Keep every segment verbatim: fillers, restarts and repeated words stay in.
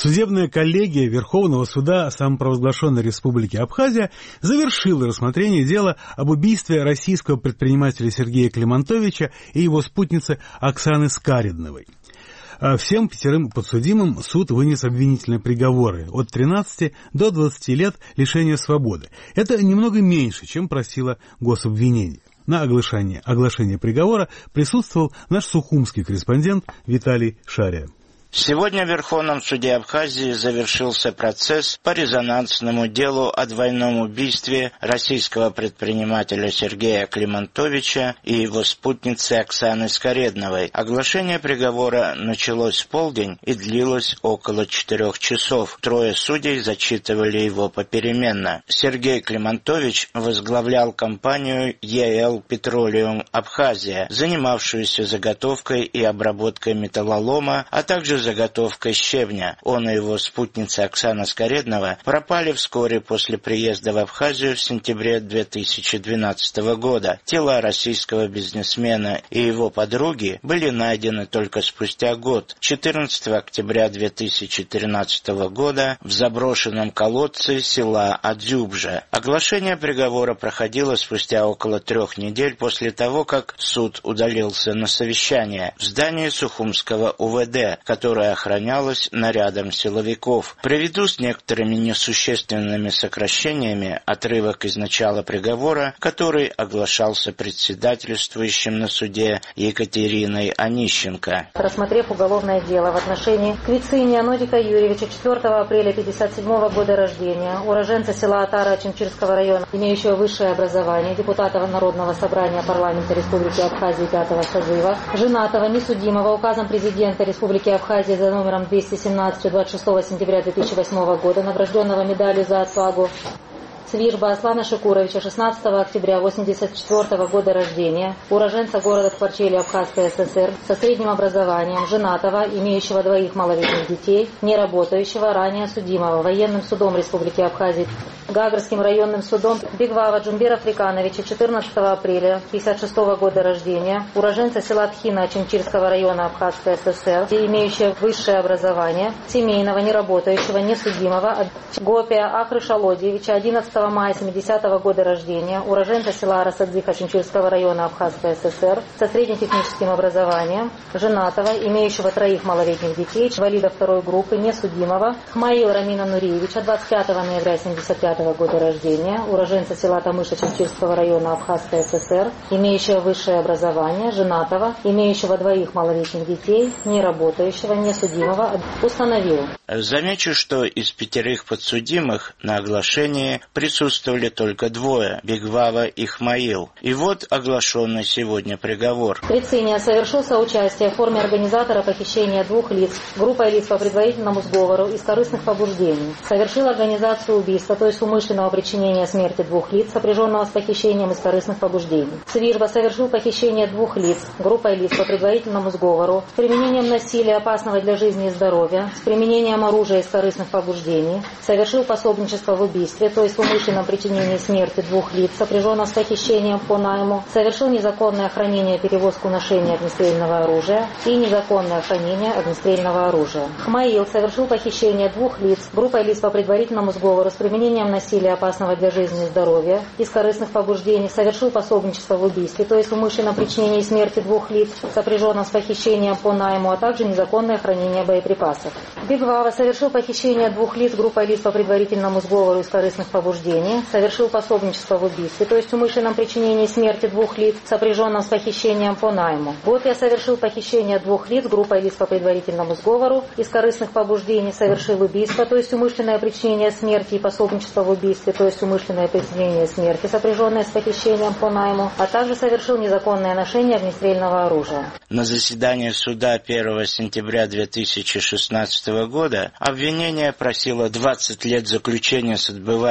Судебная коллегия Верховного суда самопровозглашенной Республики Абхазия завершила рассмотрение дела об убийстве российского предпринимателя Сергея Климантовича и его спутницы Оксаны Скаредновой. Всем пятерым подсудимым суд вынес обвинительные приговоры от тринадцати до двадцати лет лишения свободы. Это немного меньше, чем просило гособвинение. На оглашение, оглашение приговора присутствовал наш сухумский корреспондент Виталий Шария. Сегодня в Верховном суде Абхазии завершился процесс по резонансному делу о двойном убийстве российского предпринимателя Сергея Климантовича и его спутницы Оксаны Скаредновой. Оглашение приговора началось в полдень и длилось около четырех часов. Трое судей зачитывали его попеременно. Сергей Климантович возглавлял компанию и эл Petroleum Абхазия, занимавшуюся заготовкой и обработкой металлолома, а также заготовкой щебня. Он и его спутница Оксана Скареднова пропали вскоре после приезда в Абхазию в сентябре две тысячи двенадцатого года. Тела российского бизнесмена и его подруги были найдены только спустя год, четырнадцатого октября две тысячи тринадцатого года, в заброшенном колодце села Адзюбжа. Оглашение приговора проходило спустя около трех недель после того, как суд удалился на совещание в здании Сухумского у вэ дэ, которое которая охранялась нарядом силовиков. Приведу с некоторыми несущественными сокращениями отрывок из начала приговора, который оглашался председательствующим на суде Екатериной Онищенко. Рассмотрев уголовное дело в отношении Квициния Нодика Юрьевича, четвёртого апреля пятьдесят седьмого года рождения, уроженца села Атара Чимчирского района, имеющего высшее образование, депутата Народного собрания парламента Республики Абхазия пятого созыва, женатого, несудимого указом президента Республики Абхазия за номером двести семнадцать двадцать шестого сентября две тысячи восьмого года, награжденного медалью за отвагу, Свирба Аслана Шикуровича, шестнадцатого октября восемьдесят четвёртого года рождения, уроженца города Тхварчели Абхазской эс эс эр, со средним образованием, женатого, имеющего двоих малолетних детей, не работающего, ранее судимого военным судом Республики Абхазия, Гагрским районным судом Бигвава Джумбера Африкановича, четырнадцатого апреля пятьдесят шестого года рождения, уроженца села Тхина Чимчирского района Абхазской эс эс эр, имеющего высшее образование, семейного, неработающего, несудимого, Гопия Ахры Шалодиевича, одиннадцатого мая семидесятого года рождения, уроженца села Арасадзиха Чимчирского района Абхазской эс эс эр, со среднетехническим образованием, женатого, имеющего троих малолетних детей, инвалида второй группы, несудимого, Хмаил Рамина Нуриевича, двадцать пятого ноября семьдесят пятого года рождения, уроженца села Тамыша Чимчирского района Абхазской эс эс эр, имеющего высшее образование, женатого, имеющего двоих малолетних детей, не работающего, несудимого, установил. Замечу, что из пятерых подсудимых на оглашении присутствовали только двое – Бигвава и Хмаил. И вот оглашенный сегодня приговор. Квициния совершил соучастие в форме организатора похищения двух лиц, группой лиц по предварительному сговору из корыстных побуждений. Совершил организацию убийства, то есть умышленного причинения смерти двух лиц, сопряженного с похищением из корыстных побуждений. Свирба совершил похищение двух лиц, группой лиц по предварительному сговору, с применением насилия, опасного для жизни и здоровья, с применением оружия из корыстных побуждений. Совершил пособничество в убийстве, то есть в умышленном причинении смерти двух лиц, сопряженного с похищением по найму, совершил незаконное хранение, перевозку, ношение огнестрельного оружия и незаконное хранение огнестрельного оружия. Хмаил совершил похищение двух лиц, группой лиц по предварительному сговору с применением насилия, опасного для жизни и здоровья, из корыстных побуждений, совершил пособничество в убийстве, то есть в умышленном причинении смерти двух лиц, сопряженного с похищением по найму, а также незаконное хранение боеприпасов. Бигвава совершил похищение двух лиц, группой лиц по предварительному сговору из корыстных побуждений, совершил пособничество в убийстве, то есть в умышленном причинении смерти двух лиц, сопряженном с похищением по найму. Гопия совершил похищение двух лиц, группой лиц по предварительному сговору из корыстных побуждений, совершил убийство, то есть умышленное причинение смерти и пособничество в убийстве, то есть умышленное причинение смерти, сопряженное с похищением по найму, а также совершил незаконное ношение огнестрельного оружия. На заседании суда первого сентября две тысячи шестнадцатого года обвинение просило двадцать лет заключения с отбыванием наказания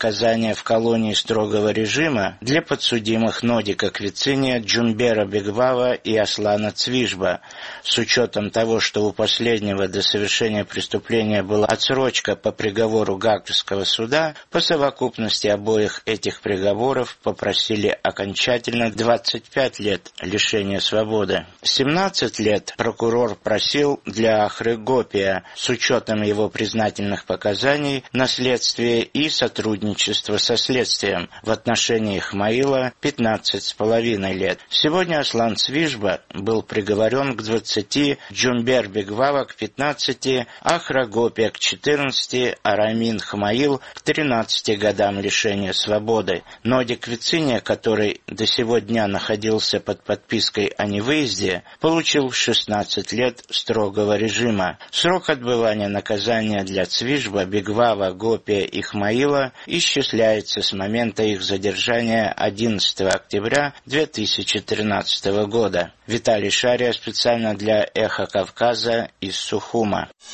наказания в колонии строгого режима для подсудимых Нодика Квициния, Джумбера Бегвава и Аслана Цвижба. С учетом того, что у последнего до совершения преступления была отсрочка по приговору Гаагского суда, по совокупности обоих этих приговоров попросили окончательно двадцать пять лет лишения свободы. семнадцать лет прокурор просил для Ахры Гопия с учетом его признательных показаний на следствие и сотрудничество со следствием. В отношении Исмаила пятнадцать с половиной лет. Сегодня Аслан Цвижба был приговорен к двадцати, Джумбер Бегвава к пятнадцати, Ахра Гопия к четырнадцати, а Рамин Исмаил к тринадцати годам лишения свободы. Нодик Квициния, который до сего дня находился под подпиской о невыезде, получил шестнадцать лет строгого режима. Срок отбывания наказания для Цвижба, Бегвава, Гопия и Исмаила исчисляется с момента их задержания одиннадцатого октября две тысячи тринадцатого года. Виталий Шария специально для «Эхо Кавказа» из Сухума.